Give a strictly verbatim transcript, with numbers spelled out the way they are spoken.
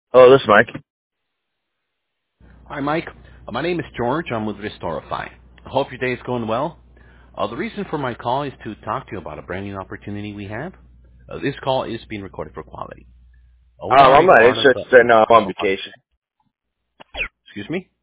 Oh, this is Mike. Hi, Mike. Uh, my name is George. I'm with Restorify. I hope your day is going well. Uh, the reason for my call is to talk to you about a brand new opportunity we have. Uh, this call is being recorded for quality. Uh, we Um, are I'm a not part of interested the... right now. I'm on vacation. Excuse me?